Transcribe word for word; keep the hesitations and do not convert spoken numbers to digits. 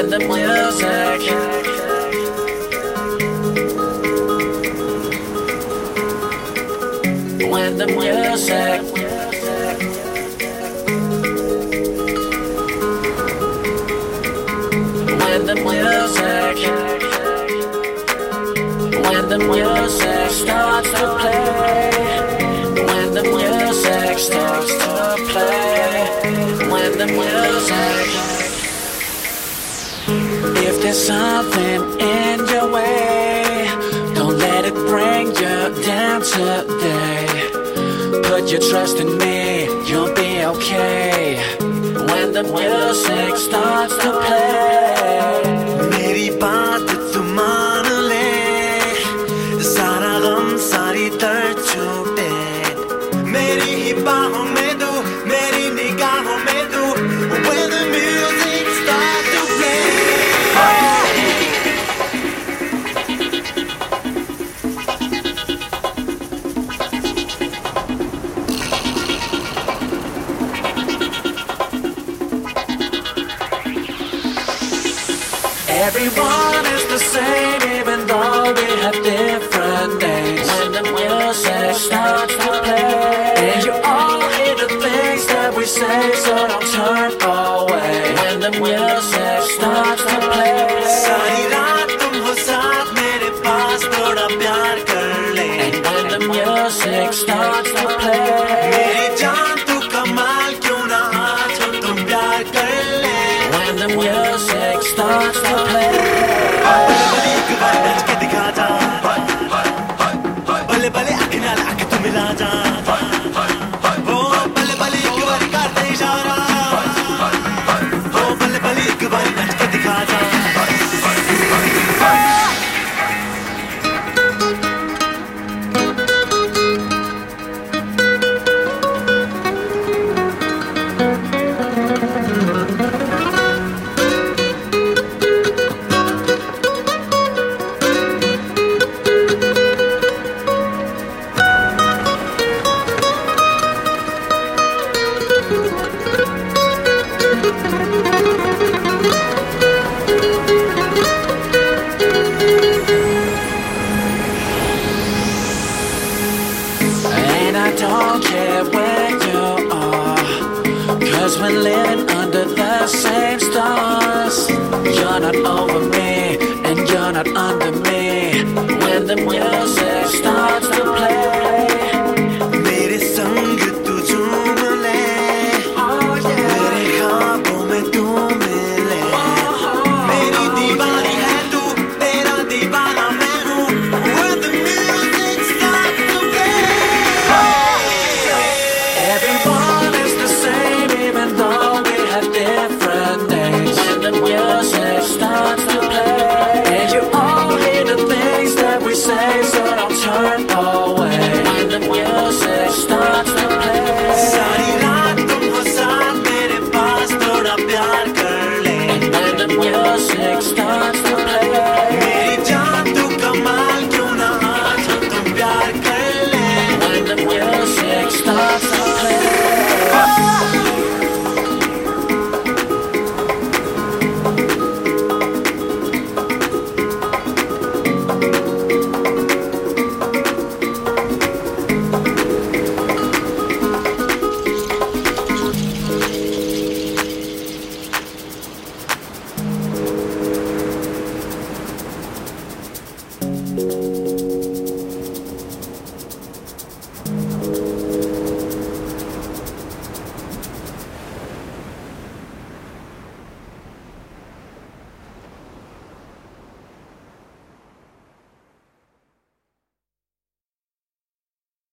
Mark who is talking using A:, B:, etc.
A: when the music, when the music, when the music, when the music starts to play, when the music starts to play, when the music. If there's something in your way, don't let it bring you down today. Put your trust in me, you'll be okay. When the music starts to play,
B: मेरी बात तू मान ले, सारा गम सारी दर्द छूटे. मेरी ही बाहों में तू, मेरी निगाहों में तू. When the music starts to play.
A: everyone is the same, even though we have different names. When the music starts to play, and you all hear the things that we say, so don't turn away. When the music starts to play,
B: सारी रात तुम हो साथ मेरे पास, थोड़ा प्यार कर ले.
A: and when the music starts to play,
B: मेरी जान तू कमाल क्यों ना आज हो, तुम प्यार कर ले.
A: when the music starts to play,
B: भले एक बार नाच के दिखा जा, भले भले आँख नाल आँख तू मिला जा. वो भले भले एक बार कर दे इशारा, वो भले भले एक बार नाच के दिखा जा.
A: and I don't care where you are, 'cause we're living under the same stars. You're not over me, and you're not under me. When the music